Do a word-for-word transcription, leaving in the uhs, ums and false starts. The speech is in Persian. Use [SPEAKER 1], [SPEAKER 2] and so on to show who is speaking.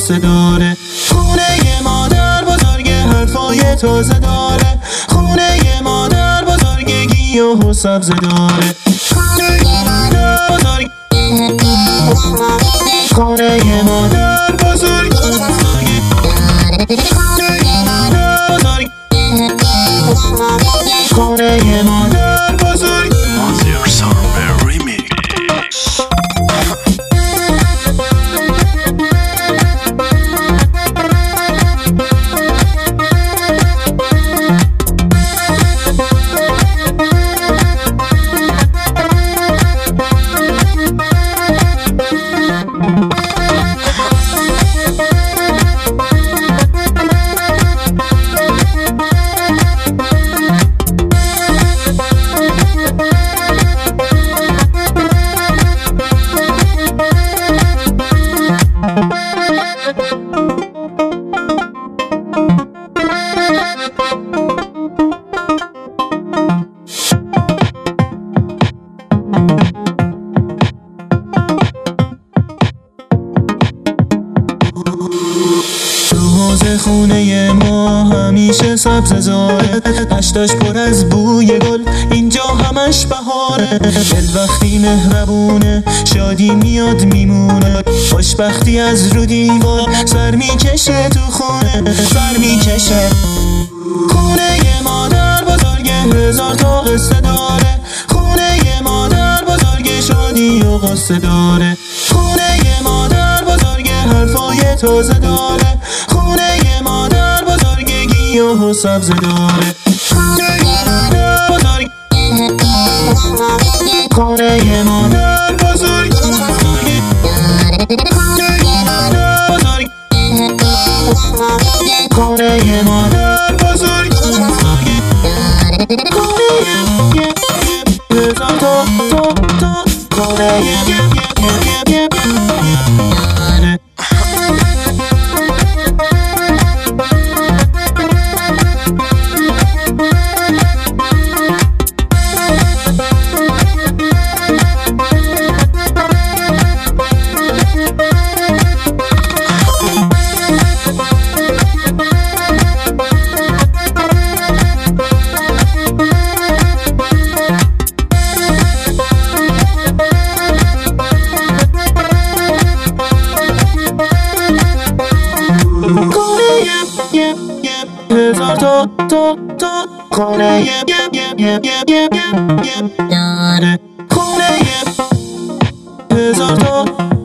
[SPEAKER 1] غصه داره. خونه مادر بزرگ حرفای تازه داره. خونه مادر بزرگ گیاه و سبزه داره. خونه مادر بزرگ خونه مادر بزرگ خونه مادر بزرگ
[SPEAKER 2] Monster Summer Remix.
[SPEAKER 1] خونه ما همیشه سبز زاره. دشتاش پر از بوی گل، اینجا همش بهاره. دل وقتی مهربونه شادی میاد میمونه. خوشبختی از رو دیوار سر میکشه تو خونه، سر میکشه. خونه مادر بزرگ هزار تا قصه داره. خونه مادر بزرگ شادی و غصه داره. خونه مادر بزرگ حرفای تازه داره. خونه مادر بزرگ گیاه و سبزه داره. خونه مادر بزرگ خونه مادر بزرگ خونه مادر بزرگ هزار تا تا تا خونه هزار تا تا تا خونه یب یب یب یب یب یب یب یب داره. خونه هزار تا